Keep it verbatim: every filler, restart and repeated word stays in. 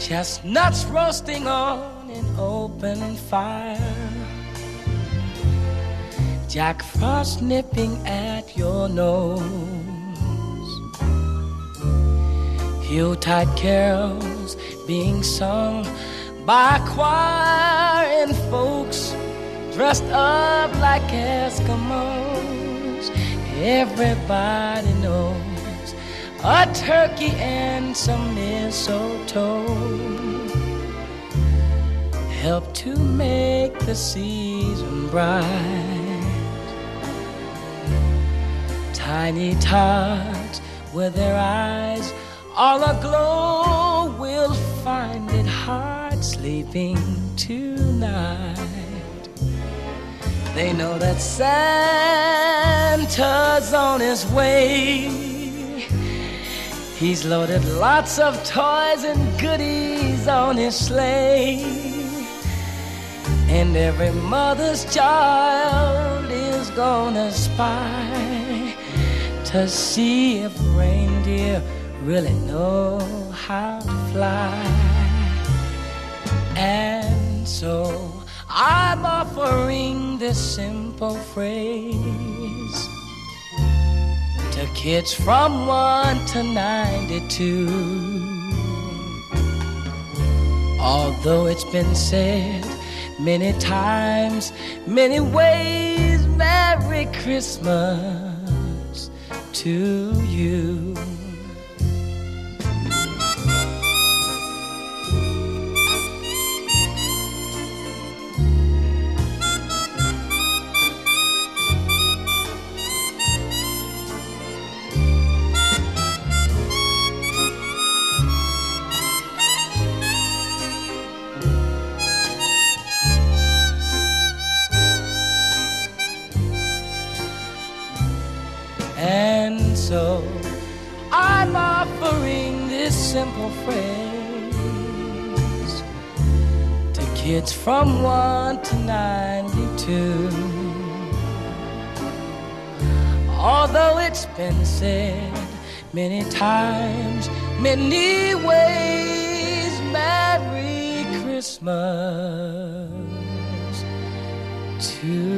chestnuts roasting on an open fire, Jack Frost nipping at your nose, Yuletide carols being sung by a choir, and folks dressed up like Eskimos. Everybody knows a turkey and some mistletoe help to make the season bright. Tiny tots with their eyes all aglow will find it hard sleeping tonight. They know that Santa's on his way. He's loaded lots of toys and goodies on his sleigh, and every mother's child is gonna spy to see if reindeer really know how to fly. And so I'm offering this simple phrase to kids from one to ninety-two. Although it's been said many times, many ways, Merry Christmas to you. And so I'm offering this simple phrase to kids from one to ninety-two. Although it's been said many times, many ways, Merry Christmas to